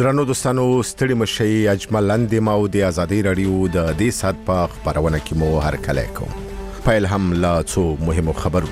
درنو دوستانو ستړي مشي اجمل اندیم او د ازادي رادیو د دې سات په خبرونه کې مو هر کله کوم پیل هم لا څو مهمو خبرو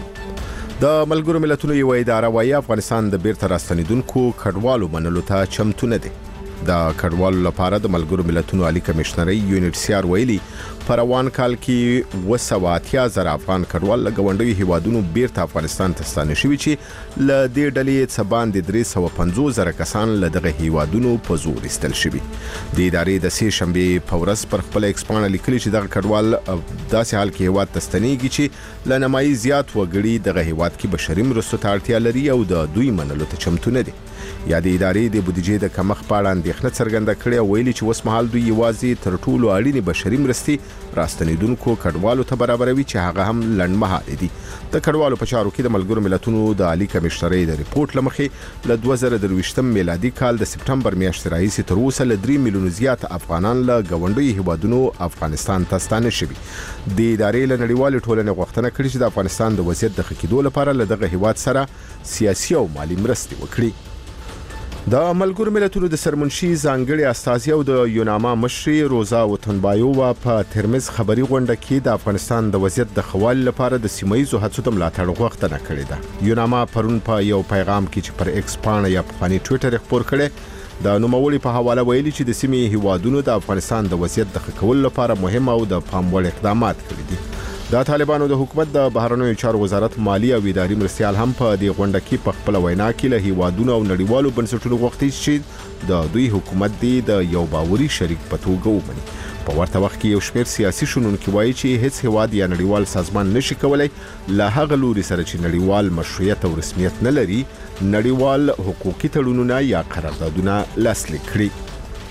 د ملګرو ملتونو یو اداره وايي افغانستان د بیرته راستنیدونکو کډوالو منلو ته چمتو نه دی د کډوالو لپاره د ملګرو ملتونو عالی کمشنري UNHCR ویلي په روان کال کې 280,000 افغان کډوال له غونډوي هیوادونو بیرته افغانستان ته ستانه شوي چې ل دې ډلې څخه باندې 350,000 کسان له دغه هیوادونو په زور استل شوي د ادارې د سې شنبه په ورځ پر خپل ایکسپان لیکلي چې دغه کډوال داسې حال کې هیواد ته ستنېږي چې ل نمایي زیات وګړي دغه هیواد کې بشري مرستو ته اړتیا لري او د دوی منلو ته چمتو نه دي یا د ادارې د بودیجې د کمښت په اړه اندېښنه څرګنده کړې او ویلي چې اوس مهال دوی یوازې تر ټولو اړینې بشري مرستې راستنیدونکو کډوالو ته برابروي چې هغه هم لنډمهاله دي د کډوالو په چارو کې د ملګرو ملتونو د عالی کمشنري د ریپورت لمخې له 2023 میلادي کال د سپټمبر میاشتې راهیسې تر اوسه له 3 میلیون زیات افغانان له غونډوي هیوادونو افغانستان ته ستانه شوي د ادارې له نړیوال ټولنې غوښتنه کړې چې د افغانستان د وضعیت د ښه کېدو لپاره له دغه هیواد سره سیاسي او مالی مرستې وکړي د ملګرو ملتونو د سرمنشي ځانګړي استازي او د یوناما مشري روزا وطنبایووا په ترمز خبري غونډه کې د افغانستان د وضعیت د خوال لپاره د سیمایي هڅو ته ملاتړ غوښتنه کړې ده یوناما پرون په یو پیغام کې چې پر ایکس پاڼه یا په ټوئیټر خبر کړي د نوموړي په حواله ویلي چې د سیمې هیوادونو د افغانستان د وضعیت د ښه کولو لپاره مهم او د پام وړ اقدامات کړي دي د طالبانو د حکومت د بهرنیو چارو وزارت مالی او اداري مرستيال هم په دې غونډه کې په خپل وینا کې له هیوادونو او نړیوالو بنسټونو غوښتي چې د دوی حکومت د یو باوري شریک په توګه ومني په ورته وخت کې یو شمېر سیاسي شنونکي وایي چې هیڅ هیواد یا نړیوال سازمان نشي کولای له هغه لوري سره چې نړیوال مشروعیت او رسمیت نه لري نړیوال حقوقي تړونونه یا قراردادونه لاسلیک کړي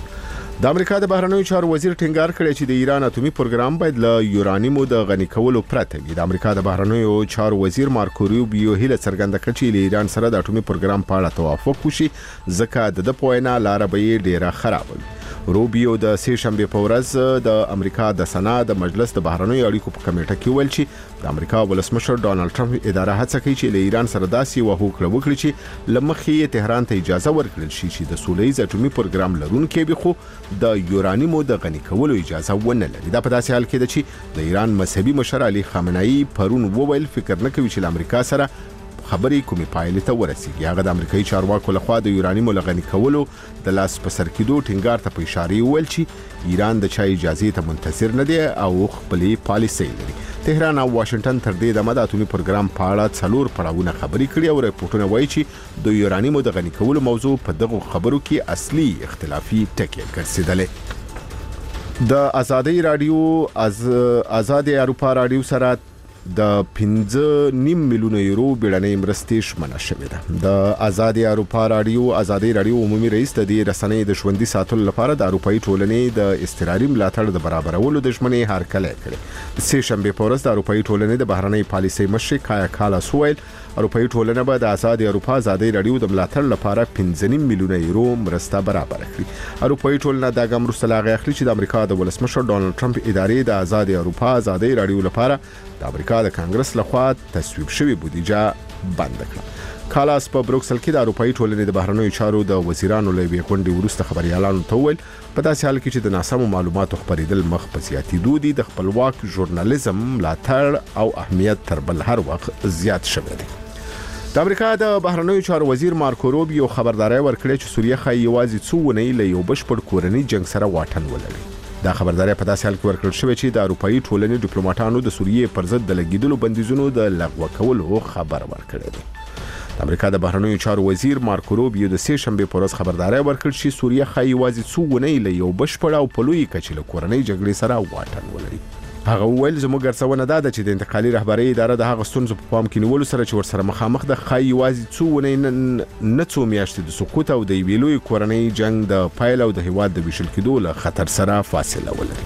د امریکا د بهرنیو چارو وزیر ټینګار کړی چې د ایران اټومي پروګرام باید له یورانیمو د غني کولو پرته وي د امریکا د بهرنیو چارو وزیر مارکو روبیو هیله څرګنده کړې چې له ایران سره د اټومي پروګرام په اړه توافق وشي ځکه د پوینا لار به ډیره خراب وي روبیو د سې شنبه په ورځ د امریکا د سنا د مجلس د بهرنیو اړیکو په کمیټه کې ویل چې د امریکا ولسمشر ډونالد ټرمپ اداره هڅه کوي چې له ایران سره داسې وهوکړه وکړي چې لمخې تهران ته اجازه ورکړل شي چې د سولهییز اټومي پروګرام لرونکي به خو د یورانیمو د غني کولو اجازه ونه لري دا په داسې حال کې ده چې د ایران مذهبي مشر علي خامنه‌ای پرون وویل فکر نه کوي چې امریکا سره خبرې کومې پایلې ته ورسیږي هغه د امریکایي چارواکو لخوا د یورانیمو لغني کولو د لاس په سر کېدو ټینګار ته په اشاره ویل چې ایران د چا اجازه ته منتظر نه دی او خپلې پالیسۍ لري تهران او واشنگټن تر دې دمه د اټومي پروګرام په اړه څلور پړاوونه خبرې کړي او راپورټونه وایي چې د یورانیمو د غني کولو موضوع په دغه خبرو کې اصلي اختلافي ټکی ګرځیدلې د ازادي رادیو آزادي اروپا رادیو سره د 15.5 میلیون یورو بیړنۍ مرستې شمنه شوې ده د آزادي اروپا رادیو عمومي رئیس د دې رسنۍ د ژوندۍ ساتلو لپاره د اروپאי ټولنې د استقراري ملاتړ د برابرولو د ژمنې هرکلی کړی سې شنبه په ورځ د اروپאי ټولنې د بهرنۍ پالیسۍ مشر کایا کالاس ویل اروپאי ټولنه به د آزادي اروپا آزادي رادیو د ملاتړ لپاره 15 میلیون یورو مرسته برابر کړي اروپאי ټولنه د ګام رسلاغه اخلي چې د امریکا د ولسمشر ډونالد ټرمپ ادارې د آزادي اروپا آزادي رادیو لپاره د امریکا د کانګرس لخوا تصویب شوی بودیجه بند کړه کالاس په بروکسل کې د اروپאי ټولنې د بهرنیو چارو د وزیرانو له غونډې وروسته خبريالانو ته ویل په داسې حال کې چې د ناسمو معلوماتو خبرېدل مخ په زیاتېدو دي د خپلواک ژورنالیزم ملاتړ او اهمیت تر بل هر وخت زیات شوی دی د امریکا د بهرنیو چارو وزیر مارکو روبیو خبرداري ورکړه چې سوریه خای یوازې څو ونې له یو بشپړ کورنۍ جنگ سره واټن ولري دا خبرداري په داسې حال کې ورکړل شوې چې د اروپאי ټولنې ډیپلوماټانو د سوریې پر ضد د لګیدلو بندیزونو د لغوه کولو خبر ورکړی دی د امریکا د بهرنیو چارو وزیر مارکو روبیو د سې شنبه په ورځ خبرداري ورکړ چې سوریه خای یوازې څو ونې له یو بشپړ او په لوی کچې له کورنۍ جګړې سره واټن ولري هغه ویل زموږ ګرځونه دا ده چې د انتقالي رهبرۍ اداره د هغه ستونزو په پام کې نیولو سره چې ورسره مخامخ د خای یوازې څو ونې نه څو میاشتې د سقوط او د یوې لوی کورنۍ جنگ د پایل او د هیواد د ویشل کېدو له خطر سره فاصله ولري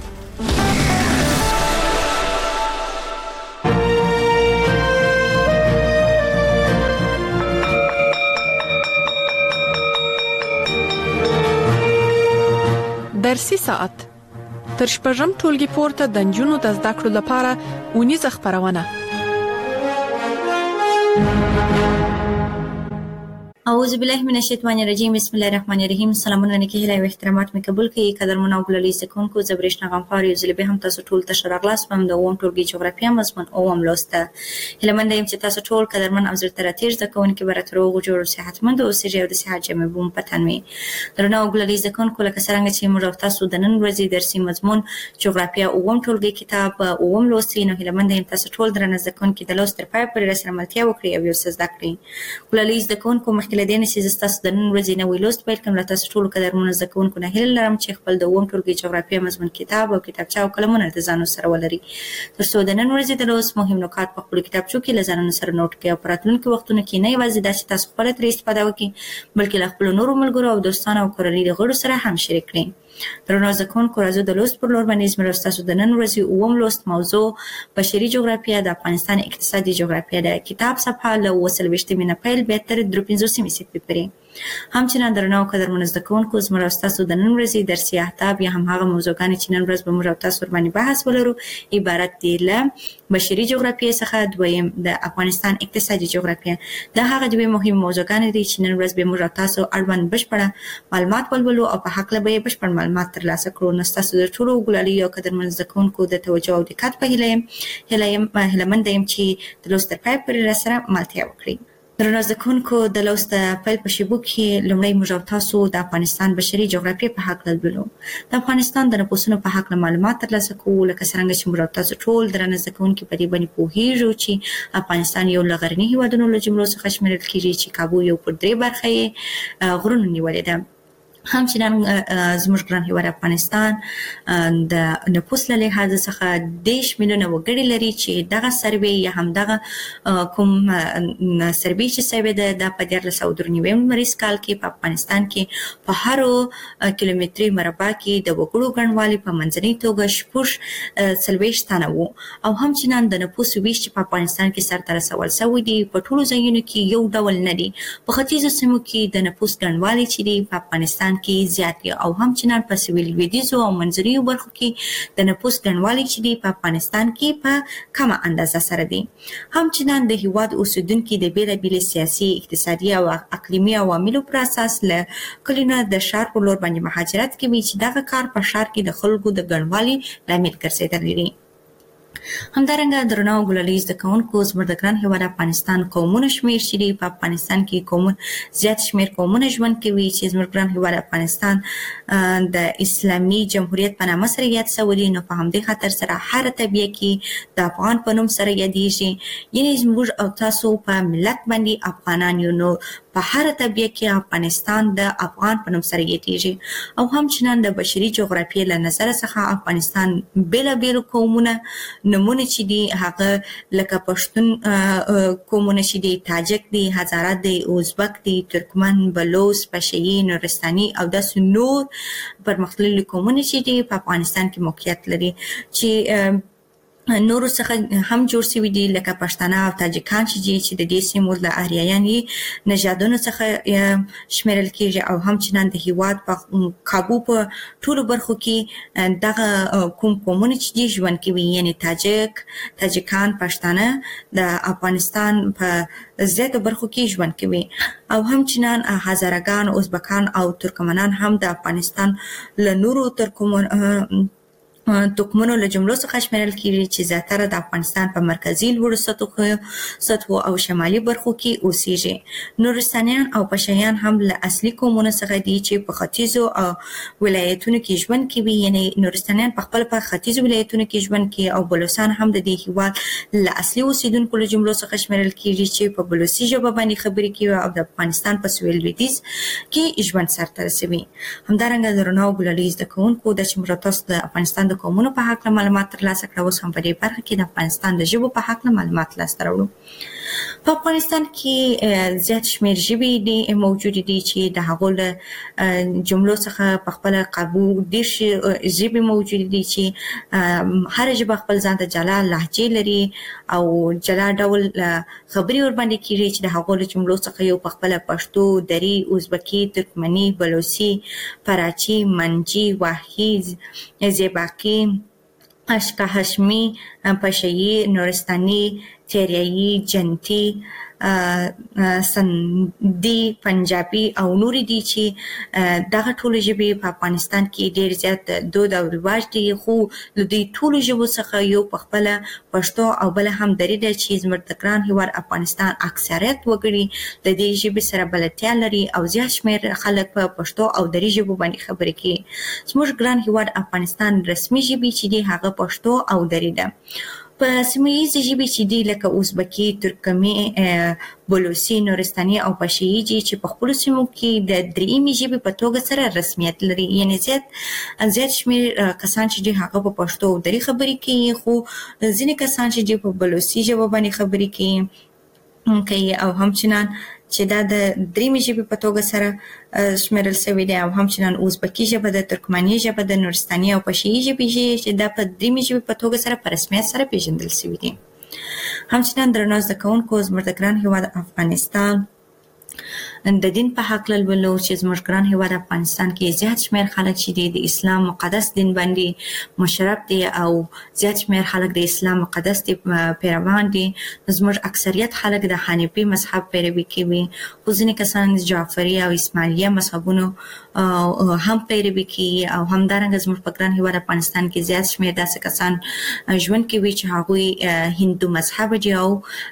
درسي ساعت تر شپږم ټولګي پورته د نجونو د زده کړو لپاره اونیزه خبرونه اعوذ بالله من الشیطان الرجیم بسم الله الرحمن الرحیم. سلامونه نیکی هیله او احترامات مې قبول کړئ. قدرمن او ګلالي زکونکو زبرښت غمخوار یو ځل به هم تاسو ټول ته شراغلاس پم د اوم ټولګي جغرافیا مضمون اوم لوسته. هیله مند یم چې تاسو ټول قدرمن او زړه تراتیر زکونکو براتر او جوړ صحتمند او سړي او د صحت جمع بوم پتن وي. درنو ګلالي زکونکو لکه څنګه چې موږ تاسو د نن ورځې درسي مضمون جغرافیا اوم ټولګي کتاب اوم لوستي نو هیله مند یم تاسو ټول درنه زکونکو د لوست تر پای پورې سره ملتیا وکړئ او یو څه زده کړئ. ګلالي زکونکو مخکې لدې چې تاسو د نن ورځې نوې لوست پیل کوم. تاسو ټول قدرمن زده کوونکو نه هیله لرم چې خپل د اووم ټولګي جغرافیه مضمون کتاب او کتابچه او قلمونه د ځانو سره ولري تر څو د نن ورځې د لوست مهم نکات په خپل کتابچو کې له ځانونو سره نوٹ کړئ او په راتلونکي وختونو کې نه یوازې دا چې تاسو خپله ترې استفاده وکړئ بلکې له خپلو نورو ملګرو او دوستانو او کورنۍ د غړو سره هم شریک کړئ. درنو زده کوونکو راځو د لوست پر لور باندې زموږ ستاسو د نن ورځې اووم لوست موضوع بشري جغرافیه د افغانستان اقتصادي جغرافیه ده. کتاب صفحه له 23 نه پیل به تر 53 صفحې پورې. همچنان درنو قدرمن زده کوونکو زموږ ستاسو د نن ورځې درسي اهداف یا هم هغه موضوعګانې چې نن ورځ به موږ تاسو ور باندې بحث ولرو عبارت دي له بشري جغرافیه څخه دویم د افغانستان اقتصادي جغرافیه. دا هغه دوه مهم موضوعګانې دي چې نن ورځ به موږ تاسو اړوند بشپړه معلومات ولولو او په حق له به بشپړ معلومات ترلاسه کړو. نو تاسو د ټولو ګلالي او قدرمن زده کوونکو د توجه او دقت په هیله مند یم چې د لوست تر پای پورې سره ملتیا وکړئ. درنو زده کوونکو د لوست پیل په شیبو کې لومړی موږ تاسو د افغانستان بشري جغرافیه په حق لولو. د افغانستان د نفوسونو په حق معلومات ترلاسه کوو لکه څنګه چې موږ تاسو ټول درنه زده کوونکي په دې باندې پوهیږو چې افغانستان یو له غرني هیوادونو له جملو څخه شمیرل کیږي چې کابو یو پر 3 برخه یې غرونو نیولې ده. همچنان زموږ ګران هیواد افغانستان د نفوس له لحاظ څخه 10 میلیونه وګړي لري چې دغه سروې یا هم دغه کوم سروې چې سوی ده د په 1493 لمریز کال کې په افغانستان کې په هر کیلومتري مربع کې د وګړو ګڼوالی په منځنۍ توګه 40 تنه وو او همچنان د نفوس ویش چې په افغانستان کې سرته رسول شوی دی په ټولو ځایونو کې یو ډول نه دی. په ختیځو سیمو کې د نفوس ګڼوالی چې دی په افغانستان کې زیات دی او همچنان په سویل لویدیځو او منځنیو برخو کې د نفوس ګڼوالی چې دی په افغانستان کې په کمه اندازه سره دی. همچنان د هیواد اوسیدونکي د بیلابیلو سیاسي اقتصادي او اقلیمي عواملو پر اساس له کلونه د ښار په لور باندې مهاجرت کوي چې دغه کار په ښار کې د خلکو د ګڼوالي لامل ګرځېدلی دی. همدارنګه درنو ګلالي زده کوونکو زموږ د ګران هیواد افغانستان قومونو شمېر چې دی په افغانستان کې قومونه زیات شمېر قومونه ژوند کوي چې زموږ ګران هیواد افغانستان د اسلامي جمهوریت په نامه سره یاد شوی دی. نو په همدې خاطر سره هر طبیعه کې د افغان په نوم سره یادېږي یعنی زموږ او تاسو په ملت باندې افغانان یو. نو په هر طبیعه کې افغانستان د افغان په نوم سره یادېږي او همچنان د بشري جغرافیې له نظر څخه افغانستان بیلابیل قومونه نمونه چې دی هغه لکه پښتون قومونه چې دی تاجک دی هزاره دی ازبک دی ترکمن بلوچ پشهیي نورستاني او داسې نور پرمختللي قومونه چې دی په افغانستان کې موقعیت لري چې نورو څخه هم جوړ شوي دي لکه پښتانه او تاجکان چې د دې سیمو له آریایاني نژادونو څخه شمیرل کیږي او همچنان د هیواد په کابو په ټولو برخو کې دغه کوم قومونه چې ژوند کوي یعنی تاجکان پښتانه د افغانستان په زیاتو برخو کې ژوند کوي او همچنان هزارګان ازبکان او ترکمنان هم د افغانستان له نورو ترکمنو له جملو څخه شمیرل کیږي چې زیاتره د افغانستان په مرکزي لوړو سطحو او شمالي برخو کې اوسېږي. نورستانیان او پشهیان هم له اصلي قومونو څخه دي چې په ختیځو او ولایتونو کې ژوند کوي یعنی نورستانیان په خپل په ختیځو ولایتونو کې ژوند کوي او بلوچستان هم د دې هیواد له اصلي اوسیدونکو له جملو څخه شمیرل کیږي چې په بلوچي ژبه باندې خبرې کوي او د افغانستان په سویل لویدیځ کې ژوند سرته رسوي. همدارنګه درنو ګلالي زده کوونکو د چې موږ تاسو د افغانستان د قومونو په حق معلومات ترلاسه کړو اوس هم په دې برخه کې د افغانستان د ژبو په حق معلومات لاسته راوړو. په افغانستان کې زیات شمېر ژبې دي موجود دي چې د هغو له جملو څخه په خپل قابو ډېر ژبې موجود دي چې هر ژبه خپل ځان ته جلا لهجې لري او جلا ډول خبرې ورباندې کیږي چې د هغو له جملو څخه یو په خپل پښتو دری ازبکي ترکمني بلوچي فراچي منجي واحد زیباقي اشکا هشمی پشهیي نورستاني تیریایي، جنتي، سندي، پنجابي او نورې دي چې دغه ټولو ژبې په افغانستان کې ډېر زیات دود او رواج دي، خو له دې ټولو ژبو څخه یو پخپله پښتو او بله هم دري ده چې زموږ د ګران هېواد افغانستان اکثریت وګړي د دې ژبې سره بلدتیا لري او زیات شمېر خلک په پښتو او دري ژبو باندې خبرې کوي. زموږ ګران هېواد افغانستان رسمي ژبې چې دي هغه پښتو او دري ده. په سیمه ییزې ژبې چې دي لکه ازبکي، ترکمي، بلوچي، نورستاني او پشهیجي چې په خپلو سیمو کې د درېیمې ژبې په توګه سره رسمیت لري، یعنې زیات شمېر کسان چې دي هغه په پښتو او دري خبرې کوي، خو ځینې کسان چې دي په بلوچي ژبه باندې خبرې کوي او همچنان چې دا د درېیمې ژبې په توګه سره شمېرل شوې ده، او همچنان ازبکي ژبه ده، ترکمني ژبه ده، نورستاني او پشهیي ژبې چې دا په درېیمې ژبې په توګه سره په رسمیت سره پیژندل شوي دي. همچنان درنو زده کوونکو، زموږ د ګران هېواد افغانستان د دین په هکله لولو چې زموږ ګران هېواد افغانستان کې زیات شمېر خلک چې دي د اسلام مقدس دین باندې مشرف دي او زیات شمېر خلک د اسلام مقدس دین پیروان دي. زموږ اکثریت خلک د حنیفي مذهب پیروي کوي، خو ځینې کسان د جعفري او اسماعیلیه مذهبونو هم پیروي کوي او همدارنګه زموږ په ګران هېواد افغانستان کې زیات شمېر داسې کسان ژوند کوي چې هغوی هندو مذهب دي او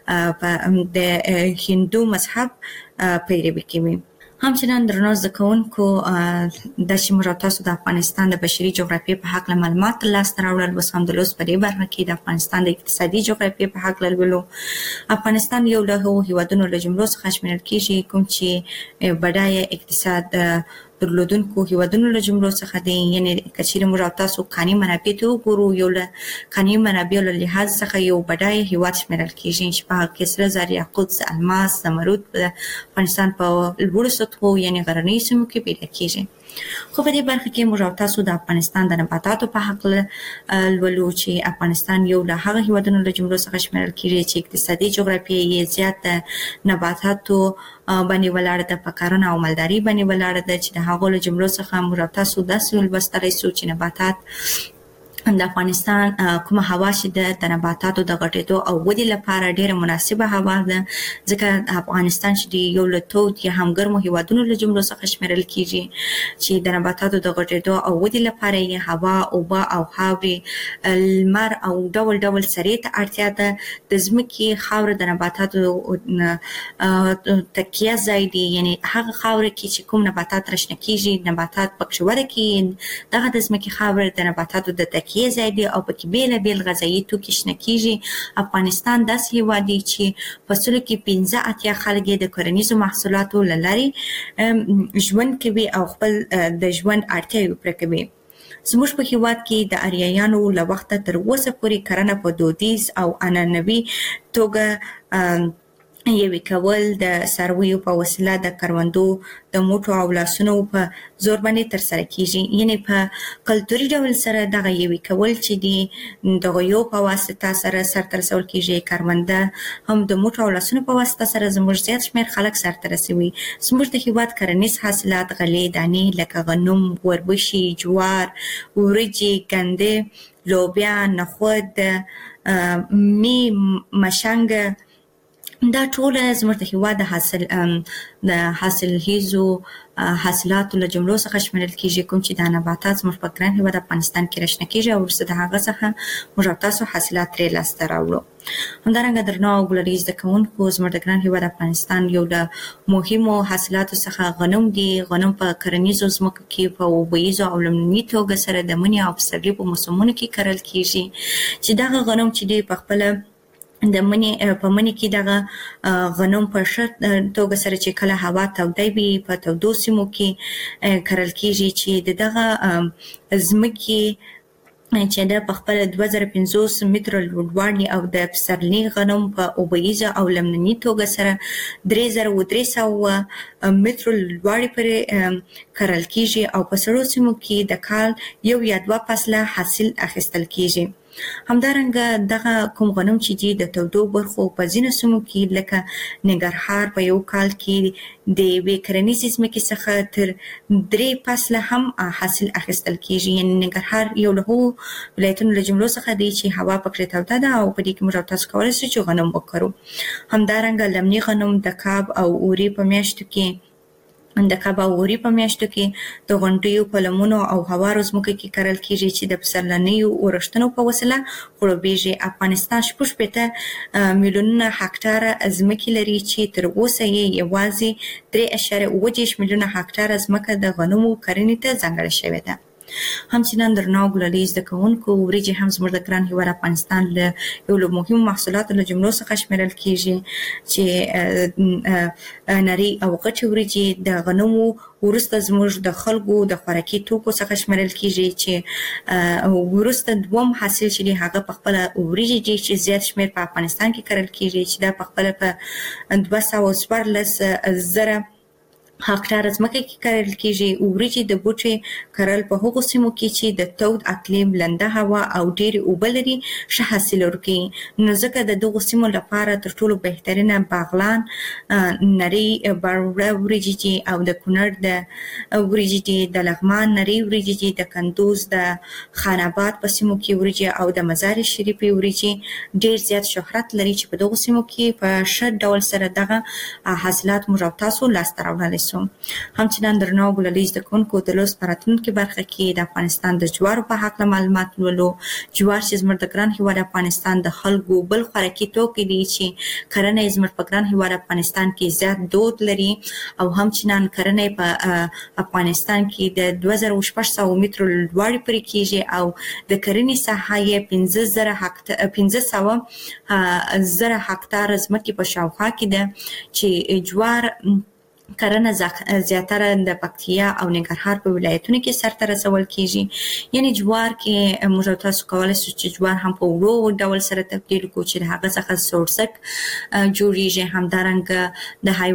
د هندو مذهب پیروي کوي. همچنان درنو زده کوونکو، دا چې موږ تاسو د افغانستان د بشري جغرافیې په هکله معلومات ترلاسه راوړل، اوس هم د لوست په دې برخه کې د افغانستان د اقتصادي جغرافیې په هکله لولو. افغانستان یو له هغو هېوادونو له جملو څخه شمېرل کېږي کوم چې بډایه اقتصاد درلودونکو هېوادونو له جملو څخه دی. یعنې که چېرې موږ او تاسو کاني منابع ته وګورو، یو له کاني منابعو له لحاظ څخه یو بډایه هېواد شمېرل کېږي چې په هغه کې سره زر، یاقوت، الماس، زمرد په افغانستان په لوړو سطحو یعنې غرنیو سیمو کې پیدا کېږي. خو په دې برخه کې موږ او تاسو د افغانستان د نباتاتو په هکله لولو چې افغانستان یو له هغه هېوادونو له جملو څخه شمېرل کېږي چې اقتصادي جغرافیه یې زیات د نباتاتو باندې ولاړه ده، په کرنه او مالداري باندې ولاړه ده چې د هغو له جملو څخه موږ او تاسو داسې ولوستلی سو چې نباتات د افغانستان کومه هوا چې د نباتاتو د غټېدو او ودې لپاره ډېره مناسبه هوا ده، ځکه افغانستان چې د یو له تود یا هم ګرمو هېوادونو له جملو څخه شمېرل کېږي چې د نباتاتو د غټېدو او ودې لپاره یې هوا، اوبه او خاورې، لمر او ډول ډول سرې ته اړتیا ده. د ځمکې خاوره د نباتاتو تکیه ځای دی، یعنې هغه خاوره کې چې کوم نباتات راشنه کېږي، نباتات پکې وده کوي، دغه د ځمکې خاوره د نباتاتو د تکیې ځای دی او پکې بېلابېل غذایي توکي شنه کېږي. افغانستان داسې هېواد دی چې په سلو کې 85 خلک یې د کرنیزو محصولاتو له لارې ژوند کوي او خپل د ژوند اړتیاوې پوره کوي. زموږ په هېواد کې د اریایانو له وخته تر اوسه پورې کرنه په دودیز او عنعنوي توګه یوې کول د څارویو په وسیله د کروندو د موټو او لاسونو په زور باندې ترسره کېږي. یعنې په کلتوري ډول سره دغه یوې کول چې دي د غویو په واسطه سره سرته رسول کېږي، کرونده هم د موټو او لاسونو په واسطه سره زموږ زیات شمېر خلک سرته رسوي. زموږ د هېواد کرنیز حاصلات غلې، دانې لکه غنم، وربشي، جوار، وریجې، ګندې، لوبیا، نخود، مي، مشنګه، دا ټول زموږ د هېواد د حاصلخیزو حاصلاتو له جملو څخه شمېرل کېږي، کوم چې دا نباتات زموږ په ګران هېواد افغانستان کې راشنه کېږي او وروسته د هغه څخه موږ او تاسو حاصلات ترې لاسته راوړو. همدارنګه درنو او ګلري زده کوونکو، زموږ د ګران هېواد افغانستان یو له مهمو حاصلاتو څخه غنم دي. غنم په کرنیزو ځمکو کې په اوبهیزو او لمني توګه سره د مني او پسرلي په موسمونو کې کرل کېږي چې دغه غنم چې دی په خپله د مني په مني کې دغه غنم په ښه توګه سره چې کله هوا توده وي په تودو سیمو کې کرل کېږي چې دغه ځمکې چې د په خپله 2050 متره لوړوالی او د پسرلي غنم په اوبهیزه او لمنني توګه سره 3300 مترو لوړوالي پورې کرل کېږي او په سړو سیمو کې د کال 1 یا 2 فصله حاصل اخیستل کېږي. همدارنګه دغه کوم غنم چې دي د تودو برخو په ځینو سیمو کې لکه ننګرهار په یو کال کې د یوې کرنیزې ځمکې څخه تر 3 فصله هم حاصل اخیستل کیږي. یعنې ننګرهار یو له هغو ولایتونو له جملو څخه دی چې هوا پکې توده ده او په دې کې موږ تاسو کولی شو چې غنم وکرو. همدارنګه لمني غنم د کاب او اوري په میاشتو کې د غونډیو په لمنو او هوارو ځمکو کې کرل کیږي چې د پسرلنیو اورښتونو په وسیله خړوبېږي. افغانستان 6 میلیونه هکټاره ځمکې لري چې تر اوسه یې یوازې 3.8 میلیونه هکټاره ځمکه د غنمو کرنې ته ځانګړې شوې ده. همچنان درنو ګلالي زده کوونکو وریجې هم زموږ د ګران هیواد افغانستان له یو له مهمو محصولاتو له جملو څخه شمیرل کیږي چې نري او غټې وریجې د غنمو وروسته زموږ د خلکو د خوراکي توکو څخه شمیرل کیږي چې وروسته دوم حاصل چې دی هغه په خپله وریجې دي چې زیات شمیر په افغانستان کې کرل کیږي چې دا په خپله په 214,000 هکټاره ځمکه کې کرل کیږي. وریجې د بوټي کرل په هغو سیمو کې چې د تود اقلیم، لنده هوا او ډېرې اوبه لري ښه حاصل ورکوي. نو ځکه د دغو سیمو لپاره تر ټولو بهترینه باغلان نري باروړه وریجې دي او د کونړ د وریجې دي، د لغمان نري وریجې دي، د کندوز د خان آباد په سیمو کې وریجې او د مزار شریفې وریجې ډېر زیات شهرت لري چې په دغو سیمو کې په ښه ډول سره دغه حاصلات موږ او تاسو لاسته راوړلی سو. همچنان درنو ګلالي زده کوونکو د لوست په راتلونکي برخه کې د افغانستان د جوارو په هکله معلومات لولو. جوار چې زموږ د ګران هیواد افغانستان د خلکو بل خوراکي توکي دي چې کرنه یې زموږ په ګران هیواد افغانستان کې زیات دود لري او همچنان کرنه په افغانستان کې د 2600 مترو لوړې پورې کیږي او د کرنې ساحه یې 15,000 هکټاره ځمکې په شاوخوا کې ده چې جوار کرنه زیاتره د پکتیا او ننګرهار په ولایتونو کې سرته رسول کیږي. یعنی جوار کې موږ تاسو کولی شو چې جوار هم په ورو ډول سره تبدیل کړو چې د هغه څخه سورسک جوړیږي. همدارنګه د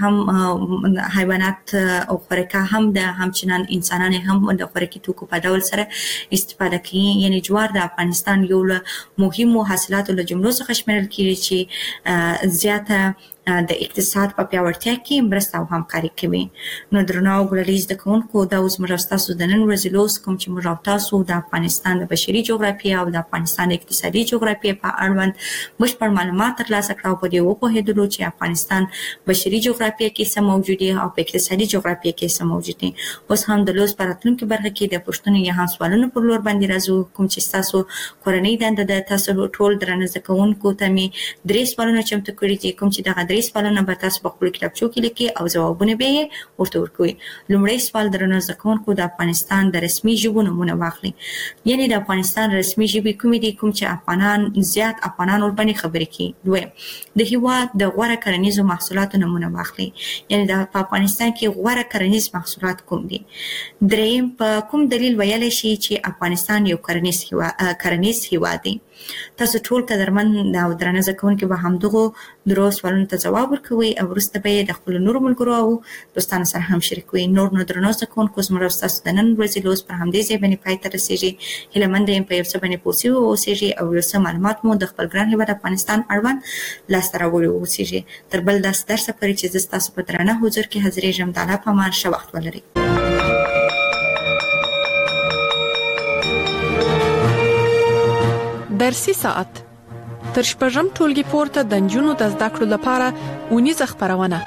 حیوانات او خوراکه هم د همچنان انسانان هم د خوراکي توکو په ډول سره استفاده کوي. یعنی جوار د افغانستان یو له مهمو حاصلاتو له جملو څخه شمیرل کیږي چې زیاته د اقتصاد په پیاوړتیا کې مرسته او همکاري کوي. نو درنو ګلالي زده کوونکو دا اوس موږ ستاسو د نن ورځې لوست کوم چې موږ تاسو د افغانستان د بشري جغرافیې او د افغانستان د اقتصادي جغرافیې په اړوند بشپړ معلومات ترلاسه کړو. په دې وپوهېدلو چې افغانستان بشري جغرافیې کې څه موجود دي او په اقتصادي جغرافیې کې څه موجود دي. اوس هم د لوست په راتلونکي برخه کې د پوښتنو یا هم سوالونو پر لور باندې راځو. کوم چې ستاسو کورنۍ دنده ده، تاسو ټول درنه زده کوونکو ته مې 3 سوالونه چمتو کړي دي. کوم چې دغه 3 سوالونه به تاسو په خپل کتابچو کې لیکي او ځوابونه به یې ورته ورکوي. لومړی سوال درنه زده کوونکو د افغانستان د رسمي ژبو نومونه واخلئ. یعنی د افغانستان رسمي ژبې کومې دي کوم چې زیات افغانان ورباندې خبرې کوي. دویم د هیواد د غوره کرنیزو محصولاتو نومونه واخلئ. یعنی په افغانستان کې غوره کرنیز محصولات کوم دي. دریم په کوم دلیل ویلی شي چې افغانستان یو کرنیز هیواد دی. تاسو ټول قدرمن او درنه زده کوونکي به همدغو درو سوالونو ته ځواب ورکوئ او وروسته به یې د خپلو نورو ملګرو او دوستانو سره هم شریکوئ. نور نو درنو زده کوونکو زموږ او ستاسو د نن ورځې لوست پر همدې ځای باندې پای ته رسېږي. هیله یم په یو څه باندې پوه سوي واوسېږئ او یو څه معلومات مو د خپل ګران هېواد افغانستان اړوند لاسته راوړي واوسېږي. تر بل داسې درسه پورې چې زه ستاسو په درانه حضور کې حاضرېږم، د الله په امان ښه وخت ولرئ. درسي ساعت تر شپږم ټولګي پورته د نجونو د زده کړو لپاره اونیزه خپرونه.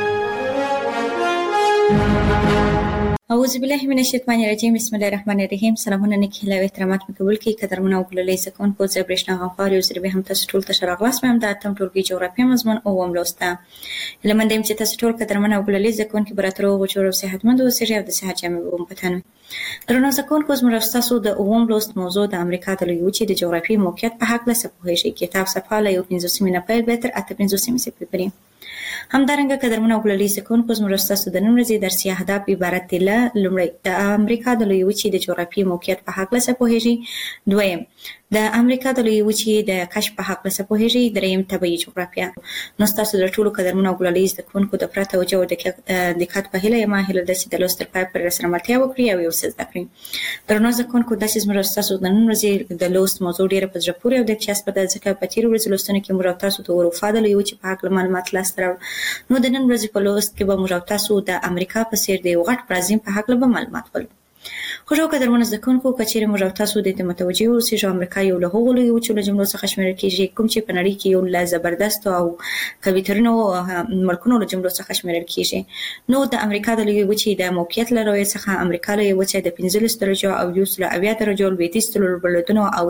اعوذ بالله من الشیطان الرجیم. بسم الله الرحمن الرحیم. سلامونه نیک هیله او احترامات مې قبول کړئ. قدرمنو او ګلالي زده کوونکو، زه برېښنا غمخوار یو ځل بیا هم تاسو ټول ته ښه راغلاست وایم د 8م ټولګي جغرافیه مضمون اووم لوست ته. هیله مند یم چې تاسو ټول قدرمنو او ګلالي زده کوونکي به راته روغ جوړ او صحتمند اوسئ او د صحت جامې به مو په تن وي. درنو زده کوونکو، زموږ ستاسو د اووم لوست موضوع د امریکا د لویې وچې د جغرافیې موقعیت په هکله څه پوهیږئ. کتاب صفحه له 51 نه پیل به تر 58 صفحې پورې. همدارنګه قدرمنو او ګلالي زده کوونکو، زموږ ستاسو د نن ورځې درسي اهداف عبارت دي له: لومړی د امریکا د لویې وچې د جغرافیې موقعیت په هکله څه پوهیږئ. دویم د امریکا د لویې وچې د کشف په هکله څه پوهیږئ؟ دریم طبیعي جغرافیه. نو ستاسو د ټولو قدرمنو او ګلالي زده کوونکو د پوره توجه او دقت په هیله یم هیله ده چې د لوست تر پایه پورې راسره ملتیا وکړي او یو څه زده کړي. درنو زده کوونکو دا چې زموږ ستاسو د نن ورځې د لوست موضوع ډېره په زړه پورې او دلچسپه ده ځکه په تېرو ورځو لوستونو کې موږ او تاسو د اروپا د لویې وچې په هکله معلومات لاسته راوړل. نو د نن ورځې په لوست کې به موږ او تاسو د امریکا په څېر د یو غټ برازیل په هکله به معلومات ولرو. خوږو قدرمنو زده کوونکو که چیرې موږ او تاسو د دې متوجه اوسئ امریکا یو له هغو لویو وچو له جملو څخه شمیرل کیږي کوم چې په نړۍ کې یو له زبردستو او قوی‌ترینو ملکونو له جملو څخه شمیرل کیږي. نو د امریکا د لویې وچې د موقعیت له رویې څخه امریکا لویې وچه د 15 درجو او 270 درجو لویدیځ البلدونو او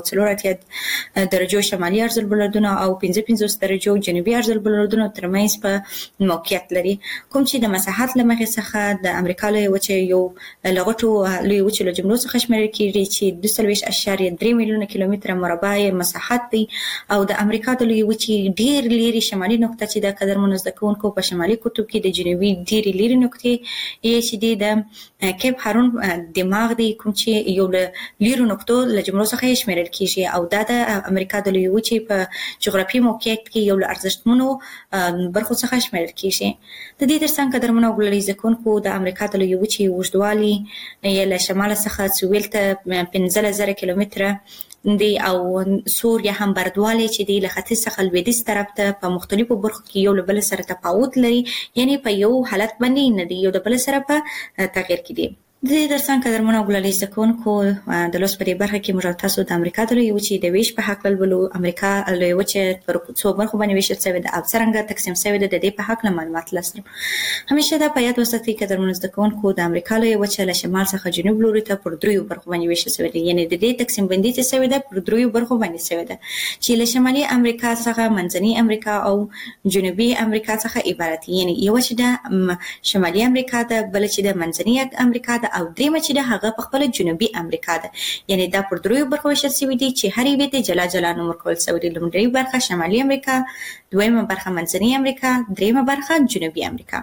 4 درجو شمالي ارض البلدونو او 55 درجو جنوبي ارض البلدونو ترمنځ په موقعیت لري کوم چې د مساحت له مخې څخه د امریکا لویې وچې یو لغټو لویې وچې له جملو څخه شمیرل کیږي چې 2.3 میلیونه کیلومتره مربع مساحت دی او د امریکا د لویې وچې ډیر لري شمالي نقطه چې د قدرمنو زده کوونکو په شمالي قطب کې د جنوبي ډیر لري نقطې یې چې د کیپ هارون دماغ دی کوم چې یو له لري نقطو له جملو څخه شمیرل کیږي او دا د امریکا د لویې وچې په جغرافیایي موقعیت کې یو له ارزښتمنو برخو څخه شمیرل کیږي. د دې ترڅنګ قدرمنو ګلالي زده کوونکو د امریکا د لویې وچې اوږدوالی یې له شمال څخه 15,000 کیلومتره دی او سور یا هم بردوالی چې دی له ختیځ څخه لویدیځ طرف ته په مختلفو برخو کې یو له بل سره تفاوت لري یعنی په یو حالت باندې نه دی یو د بل سره په تغیر کې دی. د دې ترڅنګ قدرمنو ګلالي زده کوونکو د لوست په دې برخه کې موږ تاسو د امریکا د لویې وچې د ویش په هکله ولولو. امریکا لویې وچې پر څو برخو باندې ویشل شوې ده او څرنګه تقسیم شوې ده د دې په هکله معلومات لاسته همیشه دا په یاد وساتئ قدرمنو زده کوونکو د امریکا لویې وچې له شمال څخه جنوب لوري ته پر دریو برخو باندې ویشل شوې ده یعنی د دې تقسیم بندي چې شوې ده پر دریو برخو باندې شوې ده چې له شمالي امریکا څخه منځنۍ امریکا او جنوبي امریکا څخه عبارت یعنی یو چې د شمالي امریکا ده بل چې د منځنۍ امریکا ده او درېمه چې د هغه په خپل جنوبي امریکا ده یعنی دا پر دریو برخو ویشل شوي دي چې هر یوې ته جلا جلا نوم ورکول شوی دی. لومړۍ برخه شمالي امریکا، دویمه برخه منځنۍ امریکا، دریمه برخه جنوبي امریکا.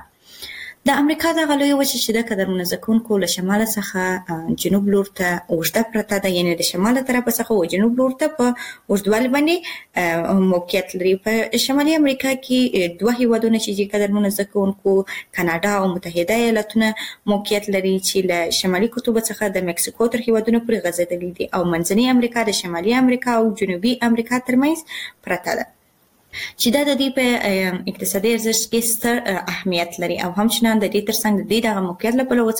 د امریکا دغه لویه وچه چې د قدرمنو زده کوونکو له شماله څخه جنوب لور ته اوږده پرته ده یعنې د شماله طرفه څخه و جنوب لور ته په اوږدوالي باندې موقعیت لري. په شمالي امریکا کې دوه هیوادونه چې قدرمنو زده کوونکو کاناډا او متحده ایالتونه موقعیت لري چې له شمالي قطب څخه د مکسیکو تر هیوادونو پورې غځېدلي دي او منځنۍ امریکا د شمالي امریکا او جنوبي امریکا ترمنځ پرته ده چې دا د دې په اقتصادي ارزښت کې ستر اهمیت لري او همچنان د دې ترڅنګ د دې دغه موقعیت له پلوه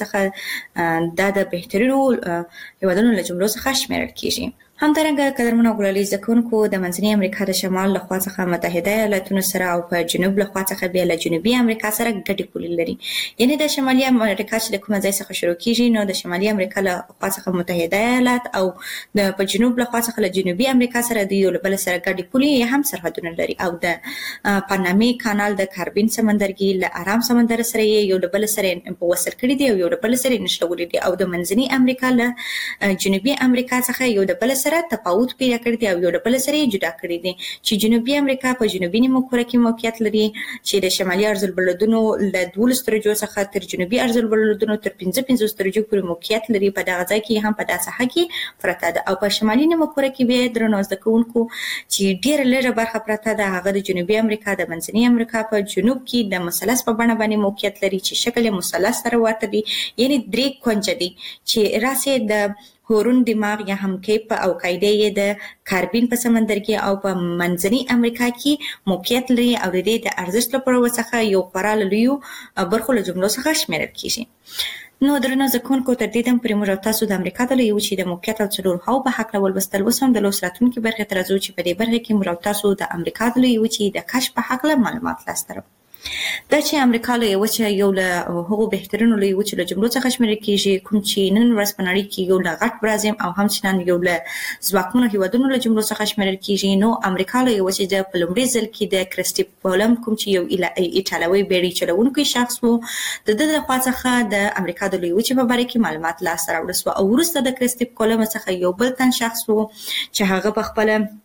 څخه دا د بهترینو هیوادونو له جملو څخه شمیرل کیږي. همدارنګه قدرمنو ګلالي زده کوونکو د منځنۍ امریکا د شمال لخوا څخه متحده ایالتونو سره او په جنوب لخوا څخه بیا له جنوبي امریکا سره ګډې پولې لري یعنې د شمالي امریکا چې د کومه ځای څخه شروع کیږي نو د شمالي امریکا لخوا څخه متحده ایالات او د په جنوب لخوا څخه له جنوبي امریکا سره د یو بل سره ګډې پولې هم سرحدونه لري او د پانامي کانال د کاربین سمندرګي له ارام سمندر سره یو بل سره وصل کړي دي او یو بل سره نښلولي دي او د منځنۍ امریکا له جنوبي امریکا څخه یو بل سره تفاوت پیدا کړی دی او یو بل سره جدا کړی دي چې جنوبي امریکا په جنوبي نیمه کره کې موقعیت لري چې د شمالي ارض البلدونو له 12 درجو څخه تر جنوبي ارض البلدونو تر 15 درجو پورې موقعیت لري. په دغه ځای کې هم په داسې ساحه کې پرته ده او په شمالي نیمه کره کې به درنو زده کوونکو چې ډېر لږه برخه پرته ده هغه د جنوبي امریکا د منځنۍ امریکا په جنوب کې د مثلث په بڼه باندې موقعیت لري چې شکل یې مثلث سره ورته دی یعنی درې کونجه دي چې راسه د هورون دماغ یا هم کیپ او قاعده یې د کاربین په سمندرګي او په منځنۍ امریکا کې موقعیت لري او د دې د ارزښت لپاره څخه یو خورا لویو برخو له جملو څخه شمیرل کیږي. نو درنو زده کوونکو تر دې دم پورې موږ تاسو د امریکا د لویې وچې د موقعیت او څلورو هاو په هکله ولوستل. اوس هم د لوست راتلونکي برخې ته راځو چې په دې برخه کې موږ تاسو د امریکا د لویې وچې د کشف په هکله معلومات لاسته راوړو. دا چې امریکا لویه وچه یو له هغو بهترینو لویې وچو له جملو څخه شمیرل کیږي کوم چې نن ورځ په نړۍ کې یو له غټ برازیم او همچنان یو له ځواکمنو هیوادونو له جملو څخه شمیرل کیږي. نو امریکا لویه وچه د په لومړي ځل کې د کریسټوف کولمب کوم چې یو ایټالوي بیړۍ چلوونکی شخص و د ده له خوا څخه د امریکا د لویې وچې په باره کې معلومات لاسته راوړل سوه او وروسته د کریسټوف کولمب څخه یو بل تن شخص و چې هغه په خپله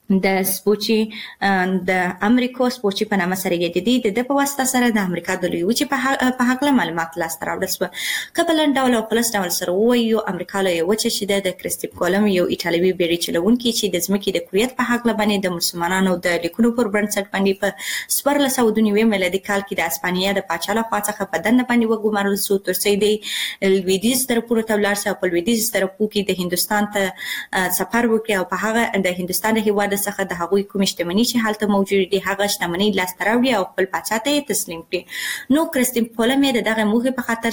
د سپوچي د امریکا سپوچي په نامه سره یادېدي د په واسطه سره د امریکا د لوی وچې په حق معلومات لاسته راوړل شو. کبلن ډول او خلاص ډول سره وایو امریکا له وچې چې د کریستوف کولم یو ایټالوي بیړۍ چلوونکی چې د ځمکې د کریت په حق باندې د مسلمانانو د لیکونو پر بنسټ باندې په 1492 میلادي کال کې د اسپانیا د پاچا له خوا څخه په دنه باندې وګمارل شو تر څو د لویدیز طرفونو ته ولاړ شي او په لویدیز طرفو کې د هندستان ته سفر وکړي او په هغه د هندستان هیواد څخه د هغوی کوم شتمنۍ چې حالت موجود دي هغه شتمنۍ لاسته راوړي او خپل پاچا ته تسلیم کړي. نو کریستوف کولم دغه موخې په خاطر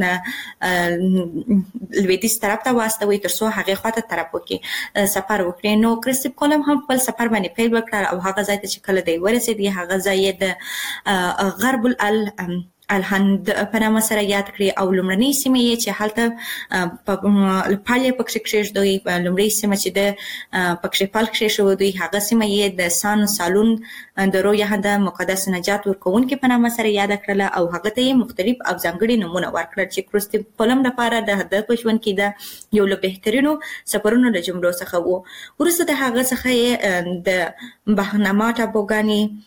سره لویدیځ طرف ته واستوي تر څو هغه خواته طرف وکړي سفر وکړي. نو کریستوف کولم هم خپل سفر باندې پیل وکړ او هغه ځای ته چې کله دی ورسېد هغه ځای د غرب الهند په نامه سره یاد کړی او لومړنۍ سیمه یې چې هلته په پالې پکښې کښېږدوي لومړۍ سیمه چې د پکښې پال کښېښودوي هغه سیمه یې د سان سالون د رویا د مقدس نجات ورکوونکي په نامه سره یاد کړله او هغه ته یې مختلف او ځانګړي نومونه ورکړل چې کریستوف کولم لپاره د هدف په ژوند کې د یو له بهترینو سفرونو له جملو څخه و. وروسته د هغه څخه یې د بهنما ټاپوګانې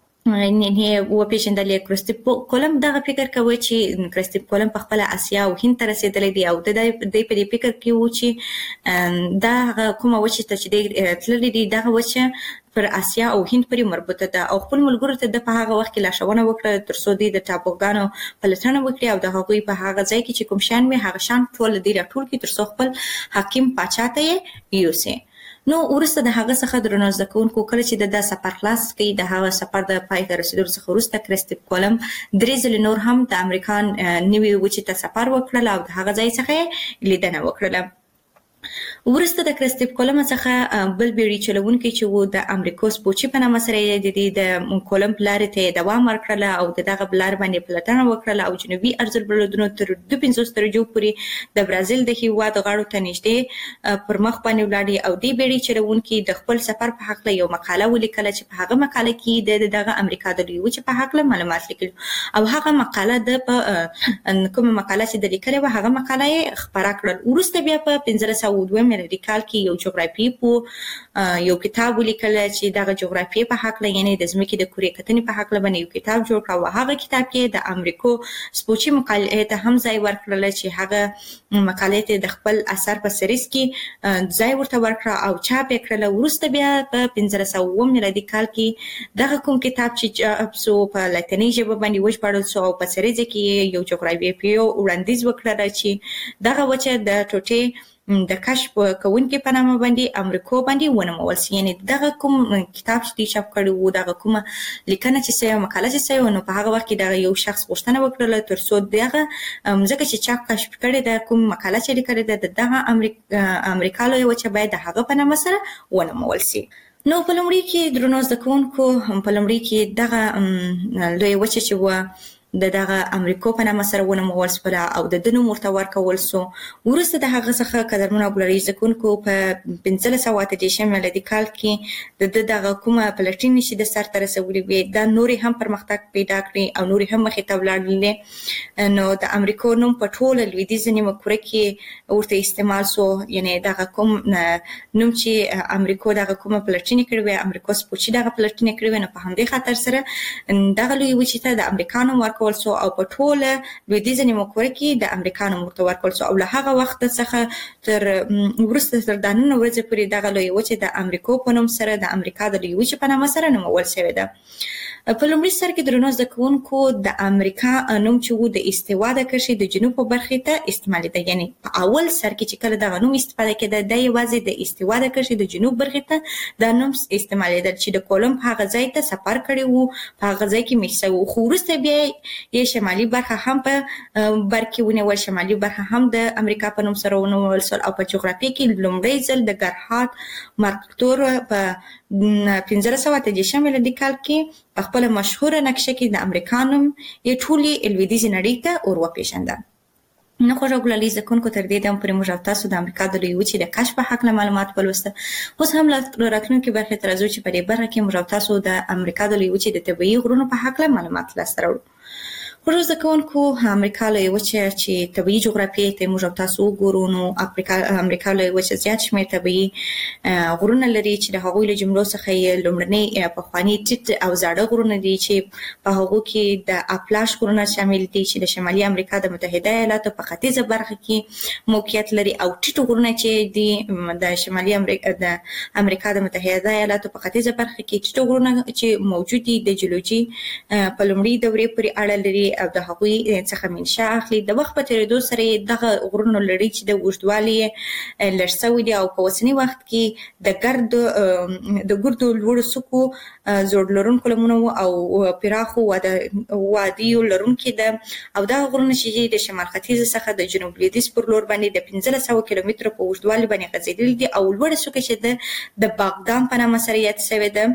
وپېژندل. کریستوف کولم دغه فکر کوي چې کریستوف کولم په خپل اسیا او هند ته رسېدلی دی او د په دې فکر کې و چې دا کومه وچې ته چې تللی دی دغه وچه پر اسیا او هند پورې مربوطه ده او خپل ملګرو ته د په هغه وخت کې لارښوونه وکړه تر څو دوی د ټاپوګانو پلټنه وکړي او د هغوی په هغه ځای کې چې کوم شیان وي هغه شیان ټول دوی راټول کړي تر څو خپل حاکم پاچا ته یې یوسي. نو وروسته د هغه څخه درنو زده کوونکو کله چې د سفر خلاص کړي د هغه سفر د پای ته رسېدو څخه وروسته کریستوف کولم درې ځلې نور هم د امریکا نوي وچې ته سفر وکړل او د هغه ځای څخه لیدنه وکړله. وروسته د کریستوف کولم څخه بل بیړۍ چلوونکی چې و د امریکا سپوچي په نامه سره یې د کولم په لارې ته دوام ورکړله او د دغه په لار باندې پلټنه وکړله او جنوبي ارزالبلدونو تر 250 درجو پورې د برازیل د هیواد غاړو ته نږدې پر مخ باندې ولاړې او دې بیړۍ چلوونکي د خپل سفر په حق یو مقاله ولیکله چې په هغه مقاله کې د دغه امریکا د لوی وچې په حق معلومات لیکل او هغه مقاله د کومه مقاله چې د لیکلې و هغه مقاله یې خپاره کړل. وروسته بیا په 1502 میلادي کال کې یو جغرافي په یو کتاب ولیکل چې دغه جغرافي په حق یعنی د ځمکې د کورې کتنې په حق باندې یو کتاب جوړ کړ او هغه کتاب کې د امریکا سپوچي مقالې ته هم ځای ورکړل چې هغه مقالې ته د خپل اثر په سریز کې ځای ورته ورکړ او چاپ یې کړل. وروسته بیا په 1500 میلادي کال کې دغه کوم کتاب چې سو په لاتیني ژبه باندې وژباړل شو او په سریز کې یو جغرافي وړاندیز وکړل چې دغه وچه د ټوټې د کشف کوونکي په نامه باندې امریکا باندې ونومول شي. یعنی دغه کوم کتاب چې چاپ کړی وو دغه کومه لیکنه چې سوی مقاله چې سوی نو په هغه وخت کې دغه یو شخص غوښتنه وکړله تر څو دغه ځکه چې چا کشف کړی د کوم مقاله چې لیکلې ده د دغه امریکا لویه وچه باید د هغه په نامه سره ونومول شي. نو په لومړي کې درنو زده کوونکو په لومړي کې دغه لویه وچه چې وه د دغه امریکا په نامه سره ونومول شوه او د ده نوم ورته ورکول شو. وروسته د هغه څخه قدرمنو او ګلالي زده کوونکو په 1538 میلادي کال کې د ده دغه کومه پلټنې چې د سرته رسولې وې دا نورې هم پرمختګ پیدا کړي او نورې هم مخې ته ولاړلې. نو د امریکا نوم په ټوله لویدیځه نیمه کره کې ورته استعمال شو. یعنی دغه کوم نوم چې امریکا دغه کومه پلټنې کړې وې امریکا سپوچي دغه پلټنې کړې وې نو په همدې خاطر سره دغه لویې وچې ته د امریکا نوم ورکول شو او په ټوله لویدیځه نیمه کره کې د امریکا نوم ورته ورکول شو او له هغه وخت څخه تر وروسته تر دا نن ورځې پورې دغه لویه وچه د امریکا په نوم سره د امریکا د لویې وچې په نامه سره نومول شوې ده. په لومړي سر کې درنو زده کوونکو د امریکا نوم چې و د استوا د کرښې د جنوب په برخې ته استعمالېده. یعنی په اول سر کې چې کله دغه نوم استفاده کېده د یوازې د استوا د کرښې د جنوب برخې ته دا نوم استعمالېدل چې د کولم په هغه ځای ته سفر کړی و په هغه ځای کې میشته و. خو وروسته بیا یې شمالي برخه هم په بر کې ونیول شمالي برخه هم د امریکا په نوم سره ونومول شول او په جغرافیه کې لومړی ځل د ګرهارد مارکتور په 1530 میلادي کال کې په خپل مشهوره نقشه کې د امریکا نوم یې ټولې لویدیځې نړۍ ته ور وپېژنده. نو خوږو ګلالي زده کوونکو تر دې دمه پورې موږ او تاسو د امریکا د لویې وچې د کشف په هکله معلومات ولوسته. اوس هم له راتلونکې برخې ته راځو چې په دې برخه کې موږ او تاسو د امریکا د لویې وچې د طبیعي غرونو په هکله معلومات لاسته راوړو. خو زه کوونکو امریکا له وچه چې طبيعي جغرافیه ته موږ تاسو وګورو نو امریکا له وچه زیات شمېر طبيعي غرونه لري چې د هغوی له جملو څخه یې لومړني پخواني ټیټ او زاړه غرونه دي چې په هغو کې د اپلاش غرونه شامل دي چې د شمالي امریکا د متحده ایالاتو په ختیځه برخه کې موقعیت لري او ټیټ غرونه چې دي د شمالي امریکا د متحده ایالاتو په ختیځه برخه کې ټیټ غرونه چې موجود دي د جیولوژي په لومړي دورې پورې اړه لري او د هغوی څخه منشأ اخلي. د وخت په تیریدو سره دغه غرونو لري چې د اوږدوالي لږ شوی دی او په اوسني وخت کې د ګردو لوړو څوکو زوړ لرونکو لمنو او پراخو وادیو لرونکي ده او دا غرونه چې د شمال ختیځ څخه د جنوب لویدیځ پر لور باندې د 1500 کیلومترو په اوږدوالي باندې غځېدلي دي او لوړه څوکه چې د باغدام په نامه سره یاد شوې ده